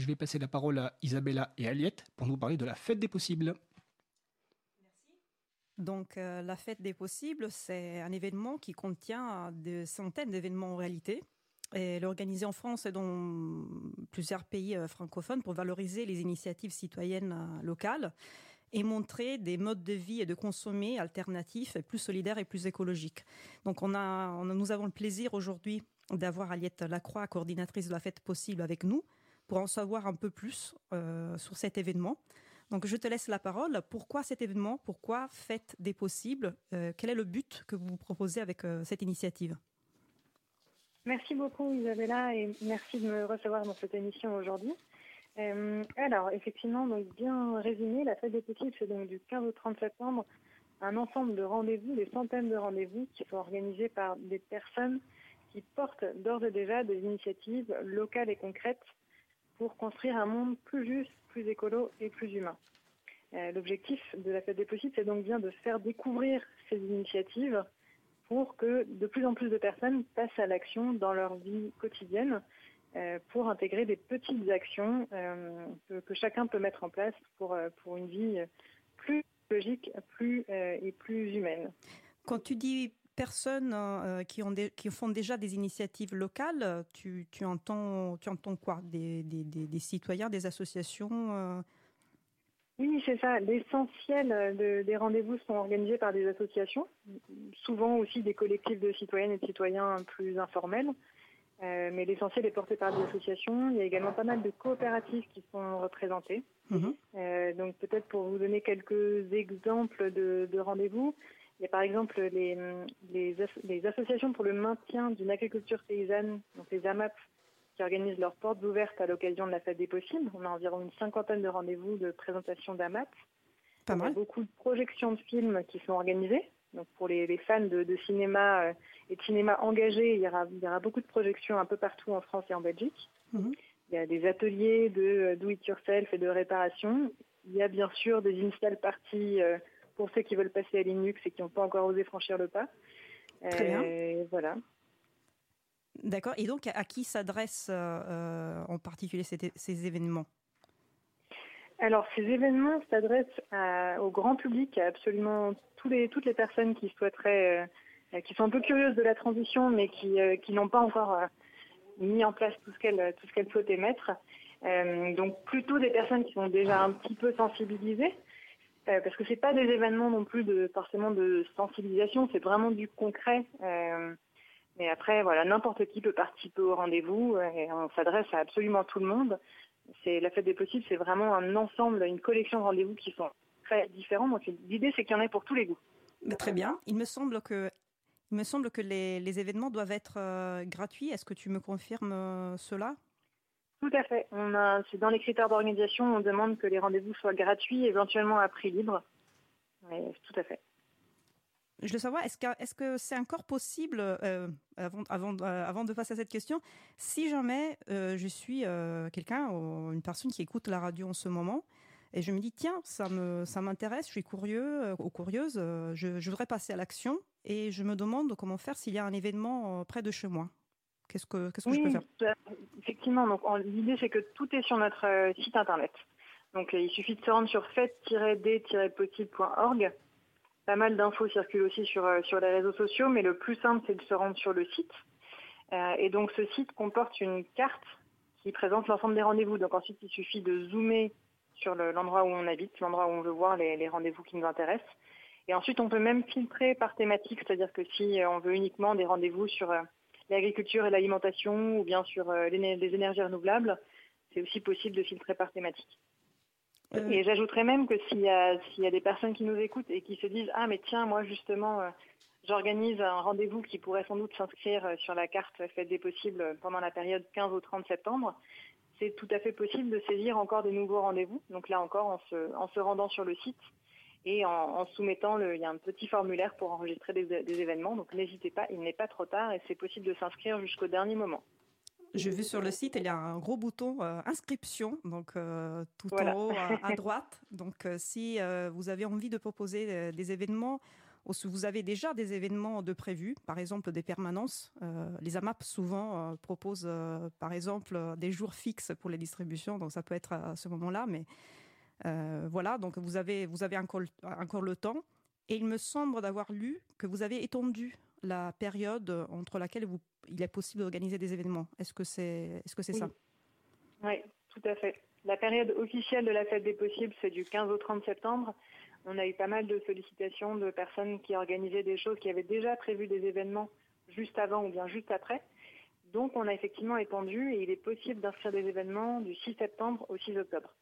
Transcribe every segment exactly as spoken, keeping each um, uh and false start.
Je vais passer la parole à Isabella et Aliette pour nous parler de la fête des possibles. Donc, euh, la fête des possibles, c'est un événement qui contient des centaines d'événements en réalité. Et elle est organisée en France et dans plusieurs pays euh, francophones pour valoriser les initiatives citoyennes euh, locales et montrer des modes de vie et de consommer alternatifs, et plus solidaires et plus écologiques. Donc, on a, on a, nous avons le plaisir aujourd'hui d'avoir Aliette Lacroix, coordinatrice de la fête possible, avec nous pour en savoir un peu plus euh, sur cet événement. Donc, je te laisse la parole. Pourquoi cet événement? Pourquoi Fête des possibles? euh, Quel est le but que vous proposez avec euh, cette initiative? Merci beaucoup Isabella et merci de me recevoir dans cette émission aujourd'hui. Euh, alors, effectivement, donc bien résumé, la Fête des possibles, c'est donc du quinze au trente septembre, un ensemble de rendez-vous, des centaines de rendez-vous qui sont organisés par des personnes qui portent d'ores et déjà des initiatives locales et concrètes pour construire un monde plus juste, plus écolo et plus humain. Euh, l'objectif de la Fête des possibles, c'est donc bien de faire découvrir ces initiatives pour que de plus en plus de personnes passent à l'action dans leur vie quotidienne euh, pour intégrer des petites actions euh, que, que chacun peut mettre en place pour, euh, pour une vie plus logique plus, euh, et plus humaine. Quand tu dis personnes euh, qui, ont des, qui font déjà des initiatives locales, tu, tu, entends, tu entends quoi? Des, des, des, des citoyens, des associations euh... Oui, c'est ça. L'essentiel de, des rendez-vous sont organisés par des associations, souvent aussi des collectifs de citoyennes et de citoyens plus informels. Euh, mais l'essentiel est porté par des associations. Il y a également pas mal de coopératives qui sont représentées. Mmh. Euh, donc peut-être pour vous donner quelques exemples de, de rendez-vous, il y a par exemple les, les, les associations pour le maintien d'une agriculture paysanne, donc les A M A P, qui organisent leurs portes ouvertes à l'occasion de la Fête des possibles. On a environ une cinquantaine de rendez-vous de présentation d'A M A P. Pas mal. Il y a beaucoup de projections de films qui sont organisées. Donc pour les, les fans de, de cinéma euh, et de cinéma engagé, il y, aura, il y aura beaucoup de projections un peu partout en France et en Belgique. Mmh. Il y a des ateliers de do-it-yourself et de réparation. Il y a bien sûr des install parties euh, pour ceux qui veulent passer à Linux et qui n'ont pas encore osé franchir le pas. Très bien. Euh, voilà. D'accord. Et donc, à qui s'adressent euh, en particulier ces, ces événements? Alors, ces événements s'adressent à, au grand public, à absolument tous les, toutes les personnes qui souhaiteraient, euh, qui sont un peu curieuses de la transition, mais qui, euh, qui n'ont pas encore euh, mis en place tout ce qu'elles, tout ce qu'elles souhaitaient mettre. Euh, donc, plutôt des personnes qui sont déjà un petit peu sensibilisées, euh, parce que c'est pas des événements non plus de forcément de sensibilisation, c'est vraiment du concret. Euh, mais après, voilà, n'importe qui peut participer au rendez-vous et on s'adresse à absolument tout le monde. C'est la Fête des possibles, c'est vraiment un ensemble, une collection de rendez-vous qui sont très différents. Donc l'idée, c'est qu'il y en ait pour tous les goûts. Mais très bien. Il me semble que, il me semble que les, les événements doivent être euh, gratuits. Est-ce que tu me confirmes euh, cela? Tout à fait. On a, c'est dans les critères d'organisation, on demande que les rendez-vous soient gratuits, éventuellement à prix libre. Mais, tout à fait. Je veux savoir, est-ce que, est-ce que c'est encore possible, euh, avant, avant, euh, avant de passer à cette question, si jamais euh, je suis euh, quelqu'un, ou une personne qui écoute la radio en ce moment, et je me dis, tiens, ça, me, ça m'intéresse, je suis curieux euh, ou curieuse, euh, je, je voudrais passer à l'action, et je me demande comment faire s'il y a un événement euh, près de chez moi. Qu'est-ce que, qu'est-ce que oui, je peux faire? Effectivement. Donc, en, l'idée, c'est que tout est sur notre euh, site internet. Donc, euh, il suffit de se rendre sur fête tiret d tiret possible point org. Pas mal d'infos circulent aussi sur, euh, sur les réseaux sociaux, mais le plus simple, c'est de se rendre sur le site. Euh, et donc, ce site comporte une carte qui présente l'ensemble des rendez-vous. Donc, ensuite, il suffit de zoomer sur le, l'endroit où on habite, l'endroit où on veut voir les, les rendez-vous qui nous intéressent. Et ensuite, on peut même filtrer par thématique, c'est-à-dire que si on veut uniquement des rendez-vous sur euh, l'agriculture et l'alimentation ou bien sur euh, les, les énergies renouvelables, c'est aussi possible de filtrer par thématique. Euh... Et j'ajouterais même que s'il y a, s'il y a des personnes qui nous écoutent et qui se disent « Ah, mais tiens, moi justement, euh, j'organise un rendez-vous qui pourrait sans doute s'inscrire sur la carte Fête des possibles pendant la période quinze au trente septembre », c'est tout à fait possible de saisir encore des nouveaux rendez-vous. Donc là encore, en se, en se rendant sur le site et en, en soumettant, le, il y a un petit formulaire pour enregistrer des, des événements. Donc n'hésitez pas, il n'est pas trop tard et c'est possible de s'inscrire jusqu'au dernier moment. Je vu sur le site, il y a un gros bouton euh, inscription, donc euh, tout voilà. en haut à, à droite. Donc euh, si euh, vous avez envie de proposer euh, des événements ou si vous avez déjà des événements de prévus, par exemple des permanences. Euh, les A M A P souvent euh, proposent euh, par exemple des jours fixes pour les distributions, donc ça peut être à ce moment-là, mais euh, voilà, donc vous avez, vous avez encore, encore le temps. Et il me semble d'avoir lu que vous avez étendu la période entre laquelle vous, il est possible d'organiser des événements. Est-ce que c'est, est-ce que c'est oui. ça? Oui, tout à fait. La période officielle de la fête des possibles, c'est du quinze au trente septembre. On a eu pas mal de sollicitations de personnes qui organisaient des choses, qui avaient déjà prévu des événements juste avant ou bien juste après. Donc, on a effectivement étendu et il est possible d'inscrire des événements du six septembre au six octobre.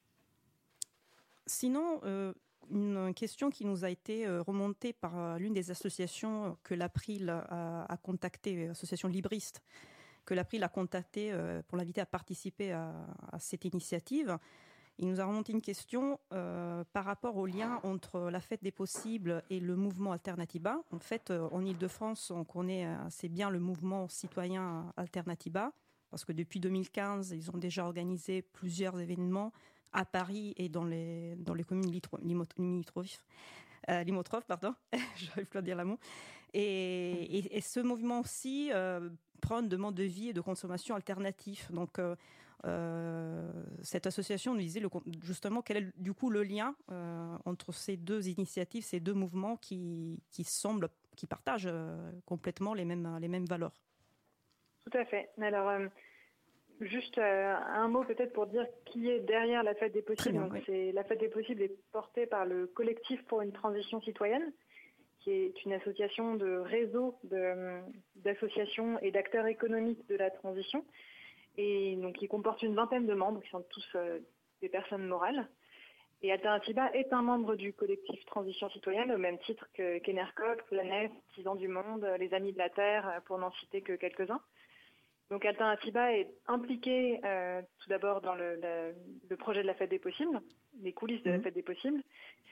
Sinon, euh, une question qui nous a été remontée par l'une des associations que l'April a, a contactée, l'association Libriste, que l'April a contactée pour l'inviter à participer à, à cette initiative. Il nous a remonté une question euh, par rapport au lien entre la fête des possibles et le mouvement Alternatiba. En fait, euh, en Ile-de-France, on connaît assez bien le mouvement citoyen Alternatiba, parce que depuis deux mille quinze, ils ont déjà organisé plusieurs événements à Paris et dans les, dans les communes limitrophes. Euh, limitrophes, pardon, j'arrive plus à dire le mot. Et, et, et ce mouvement aussi euh, prône de mode de vie et de consommation alternatifs. Donc, euh, Euh, cette association nous disait le, justement quel est du coup le lien euh, entre ces deux initiatives, ces deux mouvements qui, qui semblent, qui partagent euh, complètement les mêmes, les mêmes valeurs. Tout à fait. Alors, euh, juste euh, un mot peut-être pour dire qui est derrière la Fête des Possibles. Bien, Donc, oui. c'est, la Fête des Possibles est portée par le Collectif pour une transition citoyenne, qui est une association de réseau de, d'associations et d'acteurs économiques de la transition. Et donc, qui comporte une vingtaine de membres, qui sont tous euh, des personnes morales. Et Alternatiba est un membre du collectif Transition Citoyenne, au même titre que qu'Enercop, la Nef, Six ans du Monde, les Amis de la Terre, pour n'en citer que quelques-uns. Donc Alternatiba est impliqué euh, tout d'abord dans le, le, le projet de la Fête des Possibles, les coulisses de mmh. la Fête des Possibles.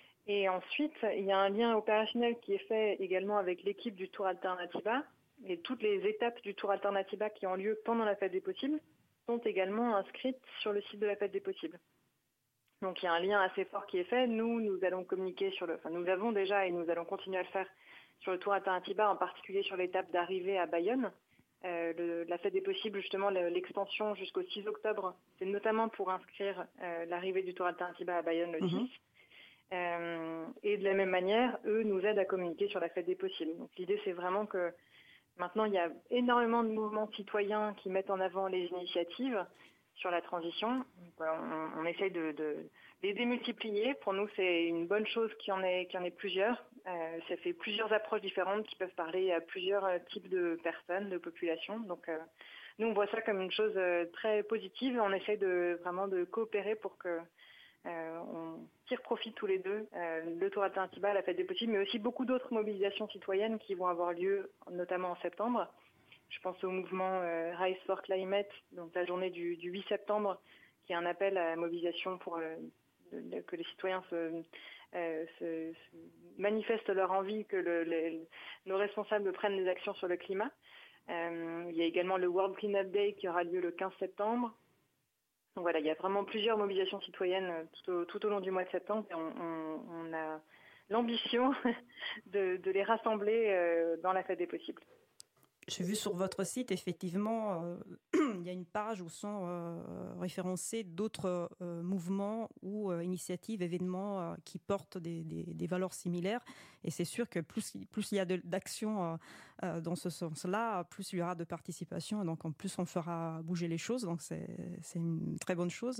Et ensuite, il y a un lien opérationnel qui est fait également avec l'équipe du Tour Alternatiba. Et toutes les étapes du Tour Alternatiba qui ont lieu pendant la Fête des Possibles sont également inscrites sur le site de la Fête des Possibles. Donc il y a un lien assez fort qui est fait. Nous, nous allons communiquer sur le, enfin nous avons déjà et nous allons continuer à le faire sur le Tour Alternatiba, en particulier sur l'étape d'arrivée à Bayonne. Euh, le, la Fête des Possibles, justement, le, l'extension jusqu'au six octobre, c'est notamment pour inscrire euh, l'arrivée du Tour Alternatiba à Bayonne le mm-hmm. six. Euh, et de la même manière, eux nous aident à communiquer sur la Fête des Possibles. Donc l'idée, c'est vraiment que maintenant, il y a énormément de mouvements citoyens qui mettent en avant les initiatives sur la transition. On, on essaye de, de les démultiplier. Pour nous, c'est une bonne chose qu'il y en ait, qu'il y en ait plusieurs. Euh, ça fait plusieurs approches différentes qui peuvent parler à plusieurs types de personnes, de populations. Donc, euh, nous, on voit ça comme une chose très positive. On essaie de, vraiment de coopérer pour que Euh, on tire profit tous les deux, euh, le Tour Alternatiba, la Fête des Possibles, mais aussi beaucoup d'autres mobilisations citoyennes qui vont avoir lieu, notamment en septembre. Je pense au mouvement euh, Rise for Climate, donc la journée du, du huit septembre, qui est un appel à la mobilisation pour euh, de, de, que les citoyens se, euh, se, se manifestent leur envie que le, les, nos responsables prennent des actions sur le climat. Euh, il y a également le World Cleanup Day qui aura lieu le quinze septembre. Donc voilà, il y a vraiment plusieurs mobilisations citoyennes tout au, tout au long du mois de septembre et on, on, on a l'ambition de, de les rassembler euh, dans la Fête des Possibles. J'ai vu sur votre site, effectivement, euh, il y a une page où sont euh, référencés d'autres euh, mouvements ou euh, initiatives, événements euh, qui portent des, des, des valeurs similaires. Et c'est sûr que plus, plus il y a de, d'actions euh, euh, dans ce sens-là, plus il y aura de participation. Et donc, en plus, on fera bouger les choses. Donc, c'est, c'est une très bonne chose.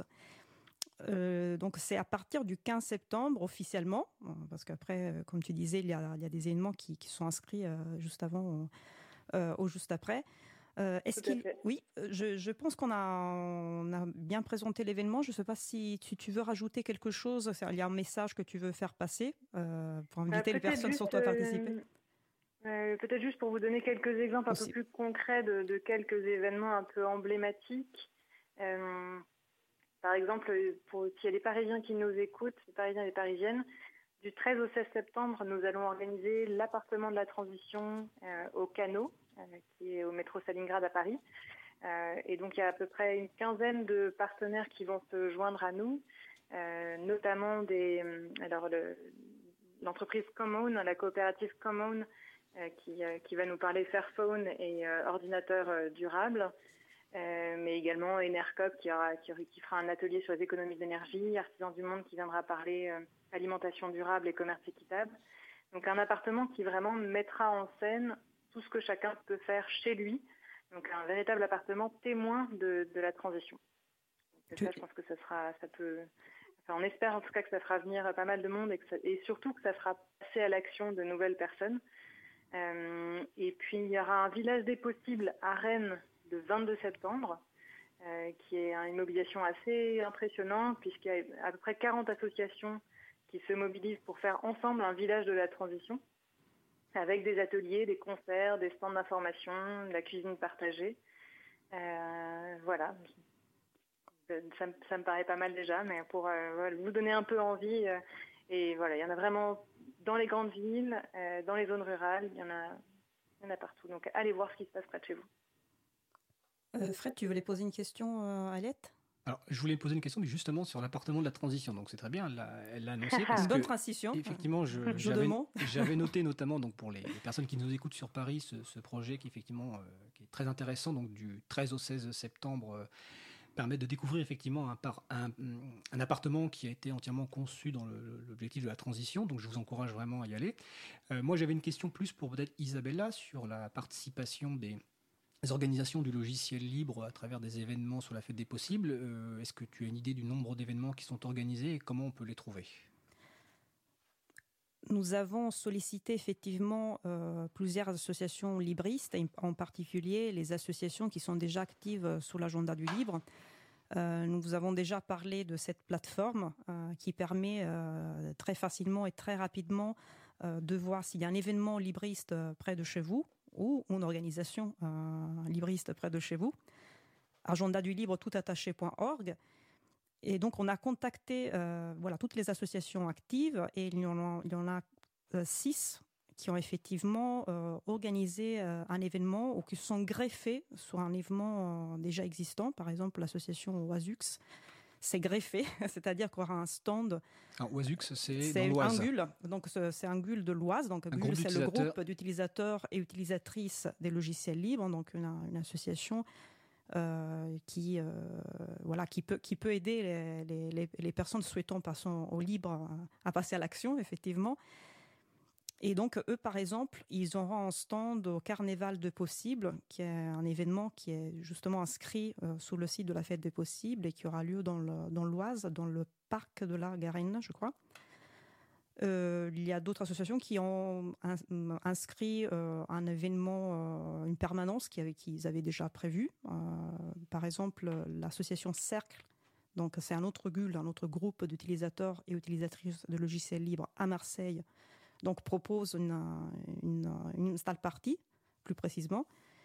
Euh, donc, c'est à partir du quinze septembre, officiellement, parce qu'après, comme tu disais, il y a, il y a des événements qui, qui sont inscrits euh, juste avant... Euh, Euh, au juste après. Euh, est-ce qu'il... Oui, je, je pense qu'on a, on a bien présenté l'événement. Je ne sais pas si tu, tu veux rajouter quelque chose. Il y a un message que tu veux faire passer euh, pour inviter euh, les personnes juste, surtout à participer. Euh, peut-être juste pour vous donner quelques exemples Aussi. un peu plus concrets de, de quelques événements un peu emblématiques. Euh, par exemple, pour, s'il y a des Parisiens qui nous écoutent, les Parisiens et les Parisiennes, du treize au seize septembre, nous allons organiser l'appartement de la transition euh, au Canot, euh, qui est au métro Stalingrad à Paris. Euh, et donc, il y a à peu près une quinzaine de partenaires qui vont se joindre à nous, euh, notamment des, alors le, l'entreprise Common, la coopérative Common, euh, qui, euh, qui va nous parler Fairphone et euh, ordinateur euh, durable, euh, mais également Enercop qui, aura, qui, qui fera un atelier sur les économies d'énergie, Artisans du Monde qui viendra parler euh, alimentation durable et commerce équitable. Donc un appartement qui vraiment mettra en scène tout ce que chacun peut faire chez lui. Donc un véritable appartement témoin de, de la transition. Donc, ça, je pense que ça sera, ça peut. Enfin, on espère en tout cas que ça fera venir pas mal de monde et, que ça, et surtout que ça fera passer à l'action de nouvelles personnes. Euh, et puis il y aura un village des possibles à Rennes le vingt-deux septembre, euh, qui est une mobilisation assez impressionnante puisqu'il y a à peu près quarante associations qui se mobilisent pour faire ensemble un village de la transition, avec des ateliers, des concerts, des stands d'information, de la cuisine partagée. Euh, voilà, ça, ça me paraît pas mal déjà, mais pour euh, voilà, vous donner un peu envie. Euh, et voilà, il y en a vraiment dans les grandes villes, euh, dans les zones rurales, il y en a, il y en a partout. Donc allez voir ce qui se passe près de chez vous. Euh, Fred, tu voulais poser une question euh, à Aliette ? Alors, je voulais poser une question, mais justement sur l'appartement de la transition. Donc, c'est très bien, elle l'a, elle l'a annoncé. Une bonne transition. Effectivement, je, j'avais, j'avais noté notamment donc pour les, les personnes qui nous écoutent sur Paris ce, ce projet qui effectivement euh, qui est très intéressant. Donc, du treize au seize septembre, euh, permet de découvrir effectivement un, par, un, un appartement qui a été entièrement conçu dans le, l'objectif de la transition. Donc, je vous encourage vraiment à y aller. Euh, moi, j'avais une question plus pour peut-être Isabella sur la participation des les organisations du logiciel libre à travers des événements sur la fête des possibles. Euh, est-ce que tu as une idée du nombre d'événements qui sont organisés et comment on peut les trouver ? Nous avons sollicité effectivement euh, plusieurs associations libristes, en particulier les associations qui sont déjà actives sous l'agenda du libre. Euh, nous vous avons déjà parlé de cette plateforme euh, qui permet euh, très facilement et très rapidement euh, de voir s'il y a un événement libriste près de chez vous, ou une organisation euh, libriste près de chez vous, agenda du libre toutattaché point org. Et donc, on a contacté euh, voilà, toutes les associations actives et il y en a, il y en a euh, six qui ont effectivement euh, organisé euh, un événement ou qui sont greffés sur un événement euh, déjà existant. Par exemple, l'association Oisux s'est greffée, c'est-à-dire qu'on aura un stand. Alors, Oisux, c'est, c'est dans l'Oise. Angul, donc c'est Angul de l'Oise. Donc, Angul, c'est le groupe d'utilisateurs et utilisatrices des logiciels libres, donc une, une association euh, qui, euh, voilà, qui, peut, qui peut aider les, les, les personnes souhaitant passer au libre à, à passer à l'action, effectivement. Et donc, eux, par exemple, ils auront un stand au Carnaval de Possibles, qui est un événement qui est justement inscrit euh, sur le site de la Fête des Possibles et qui aura lieu dans, le, dans l'Oise, dans le parc de la Garenne, je crois. Euh, il y a d'autres associations qui ont in, inscrit euh, un événement, euh, une permanence qu'ils avaient, qu'ils avaient déjà prévue. Euh, par exemple, l'association Cercle, donc c'est un autre G U L, un autre groupe d'utilisateurs et utilisatrices de logiciels libres à Marseille, donc propose une, une, une install party, plus précisément.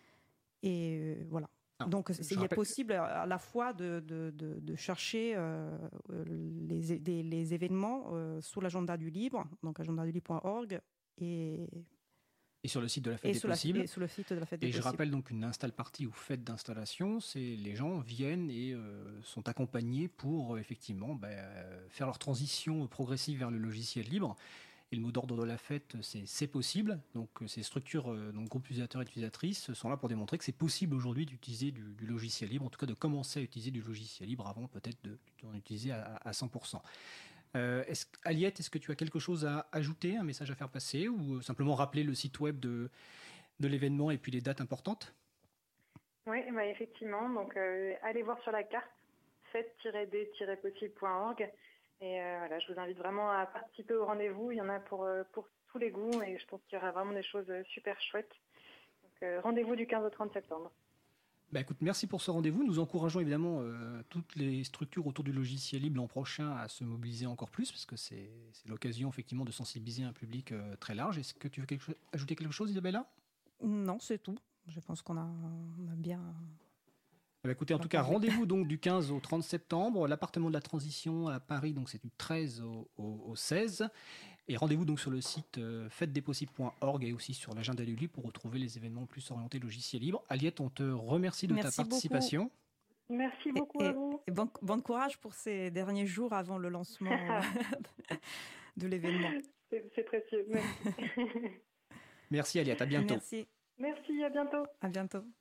Et euh, voilà. Alors, donc c'est, il est possible à la fois de, de, de, de chercher euh, les, des, les événements euh, sur l'agenda du libre, donc agenda du libre point org, et... Et sur le site de la Fête et des Possibles. La, et sur le site de la Fête des Et je possibles. rappelle donc une install party ou fête d'installation, c'est les gens viennent et euh, sont accompagnés pour euh, effectivement bah, euh, faire leur transition progressive vers le logiciel libre. Et le mot d'ordre de la fête, c'est « c'est possible ». Donc ces structures, euh, donc groupes utilisateurs et utilisatrices, sont là pour démontrer que c'est possible aujourd'hui d'utiliser du, du logiciel libre, en tout cas de commencer à utiliser du logiciel libre avant peut-être de, d'en utiliser à, à cent pour cent. Euh, est-ce, Aliette, est-ce que tu as quelque chose à ajouter, un message à faire passer, ou simplement rappeler le site web de, de l'événement et puis les dates importantes ? Oui, bah effectivement. Donc, euh, allez voir sur la carte fête tiret d tiret possible point org. Et euh, voilà, je vous invite vraiment à participer au rendez-vous. Il y en a pour, euh, pour tous les goûts et je pense qu'il y aura vraiment des choses super chouettes. Donc, euh, rendez-vous du quinze au trente septembre. Bah écoute, merci pour ce rendez-vous. Nous encourageons évidemment euh, toutes les structures autour du logiciel libre l'an prochain à se mobiliser encore plus parce que c'est, c'est l'occasion effectivement de sensibiliser un public euh, très large. Est-ce que tu veux quelque chose, ajouter quelque chose, Isabella ? Non, c'est tout. Je pense qu'on a, on a bien... Bah écoutez, en tout cas, rendez-vous donc du quinze au trente septembre. L'appartement de la transition à Paris, donc c'est du treize au, au, au seize. Et rendez-vous donc sur le site euh, fête des possibles point org et aussi sur l'agenda du libre pour retrouver les événements plus orientés logiciel libre. Aliette, on te remercie de Merci ta participation. Beaucoup. Merci beaucoup et, à vous. Et bon, bon courage pour ces derniers jours avant le lancement de l'événement. C'est, c'est précieux. Merci. Merci Aliette, à bientôt. Merci. Merci, à bientôt. À bientôt.